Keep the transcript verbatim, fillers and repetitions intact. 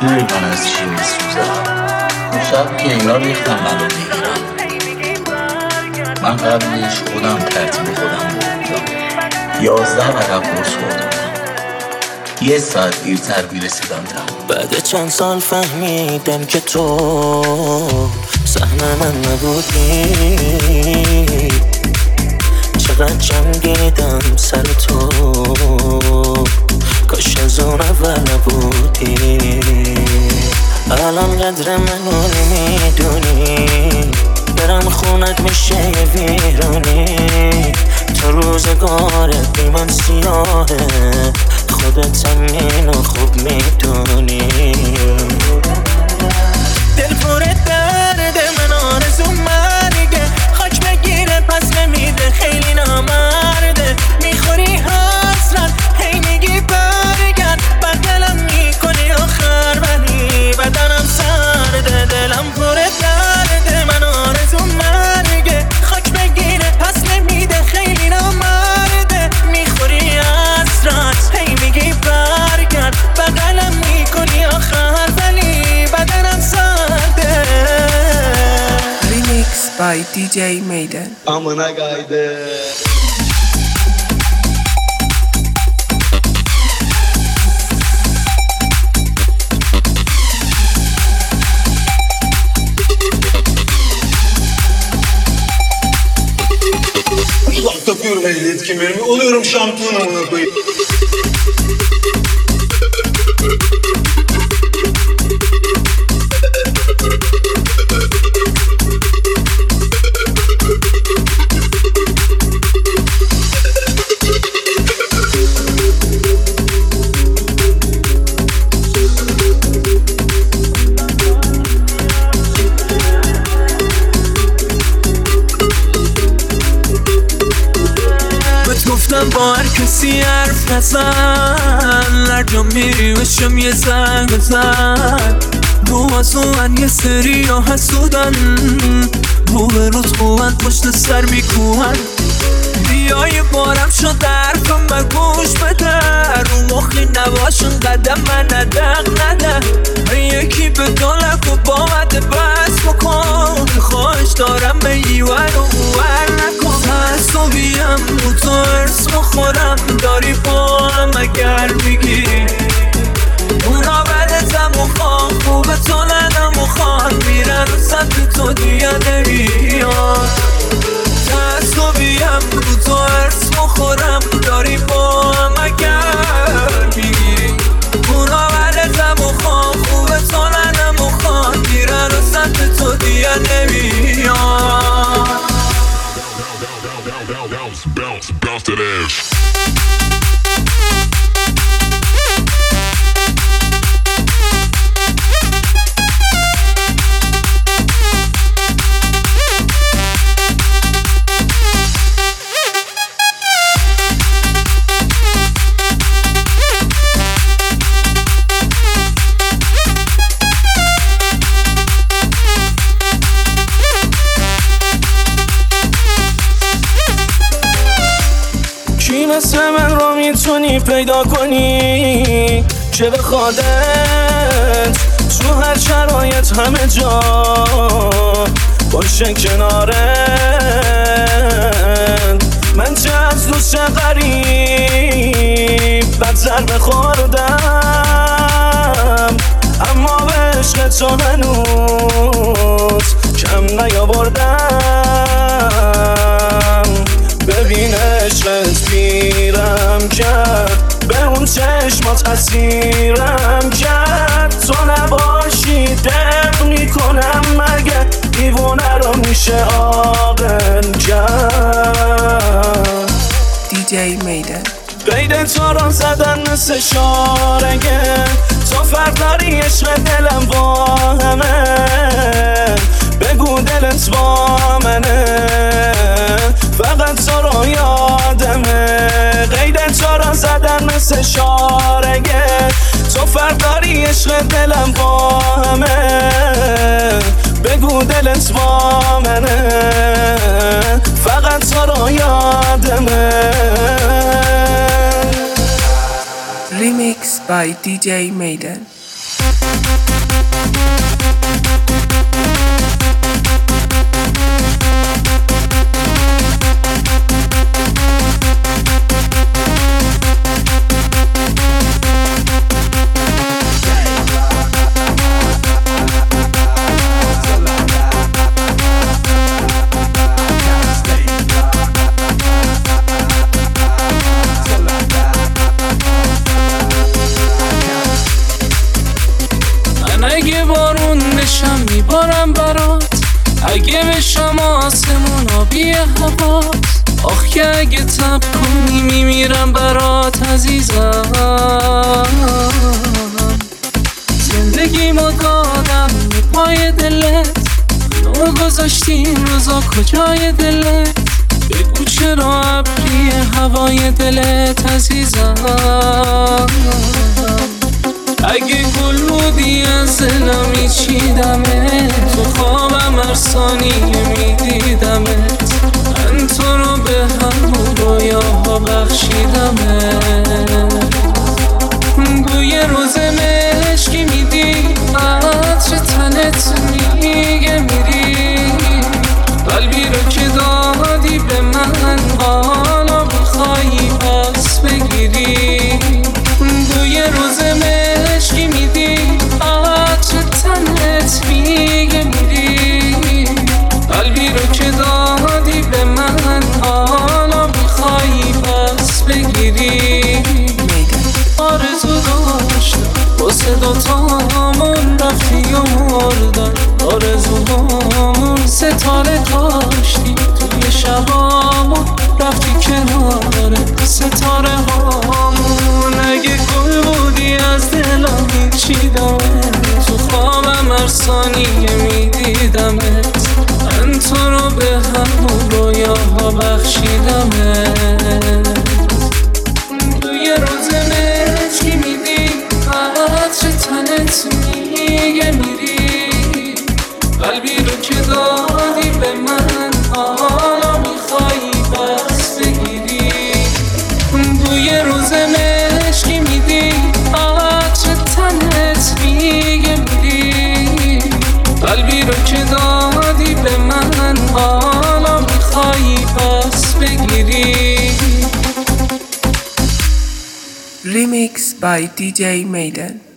میدونی من از چی میسوزم؟ اون شب که اینا ریختم منو بگیرم، من قبلش خودم ترتیب خودم بودم، یازده ورق قرص خوردم، یه ساعت دیرتر میرسیدم تمام. بعد چند سال فهمیدم که تو سهم من نبودی، چقدر جنگیدم سر تو، کاش از اون اول نبودی. الان قدر منو نمیدونی، برم خونت میشه یه ویرانی. تو روزگارت بی من سیاهه، خودت هم اینو خوب میدونی. دل پر درد من آرزو مرگه، خاک بگیره پس نمیده خیلی نامرده. میخوری حسرت هی میگی برگرد، بدلم میکنی آخر ولی بدنم سرده. دلم پر درد من آرزو مرگه، خاک بگیره پس نمیده خیلی نامرده. میخوری حسرت هی میگی برگرد، بدلم میکنی آخر ولی بدنم سرده. Remix by دی جی Maiden. امانا گایده Ulan takıyorum ehliyet kemerimi, oluyorum şampiyon amına koyayım. گفتم با هر کسی حرف نزن، هر جا میری بشم یه زنگ بزن. رو از من یه سری ها حسودن، رو به روز خوبن پشت سر میکوهن. بیا یه بارم شد حرفم و گوش بده، رو مخی نباشون قدم من ندق نده. یکی به دالک و بامده بس بکن، خواهش دارم به ایور و اوور نکن. حسابیم رو تو ارس مخورم، داری با هم اگر میگی اونا بدتم و خواه، خوبه تو ندم و خواه میرن و سمت تو دیگه نمیاد. حسابیم رو تو ارس مخورم، داری با هم اگر میگی اونا بدتم و خواه، خوبه تو ندم و خواه میرن و سمت تو دیگه نمیاد. Bounce, bounce, bounce that ass. کی مثل من رو میتونی پیدا کنی که بخوادت تو هر شرایط همه جا باشه کنارت؟ من چه از دوست چه غریب بد ضربه خوردم، اما به عشق تو هنوز کم نیاوردم. ببین عشقت پیرم کرد، به اون چشمات اسیرم کرد. تو نباشی دق میکنم مگه دیوونه رو میشه عاقل کرد. دی جی Maiden. قید تو را زدن مثل شارگه، تو فرق داری عشق دلم با همه. بگو دلت با منه، فقط تو رو یادمه. قید تو را زدن مثل شارگه، تو فرق داری عشق دلم با همه. بگو دلت با منه، فقط تو رو یادمه. Remix by دی جی Maiden. اگه بارون بشم میبارم برات، اگه بشم آسمون آبی هوات، آخ که اگه تب کنی میمیرم برات عزیزم. زندگیمو دادم به پای دلت، نور گذاشتیم روزا کجای دلت، بگو چرا ابری هوای دلت عزیزم. اگه گل بودی از دلم میچیدمت، تو خوابم هر ثانیه میدیدمت، من تو رو به همون رویاها بخشیدمت. بوی روز مشکی میدی، عطر تنت میگه میری، قلبی رو که دادی به من حالا میخوایی پس بگیری. بوی روز مشکی میدی، عطر تنت میگه میری، قلبی رو که دادی به من حالا میخوایی پس بگیری. آرزو داشتم واسه دوتامون رفتی و مردن، آرزوهامون ستاره داشتی توی شبامون رفتی کنار ستاره هامون. اگه گل بودی از دلم میچیدم، تو خوابم هر ثانیه میدیدمت، من تو رو به همون رویاها بخشیدمت. توی روز مشکی میدی، عطر تنت میگه میری، قلبی رو که دادی به من حالا میخوایی پس بگیری. توی روز مشکی میدی، عطر تنت میگه میری، قلبی رو که دادی به من حالا میخوایی پس بگیری. Remix by D J Maiden.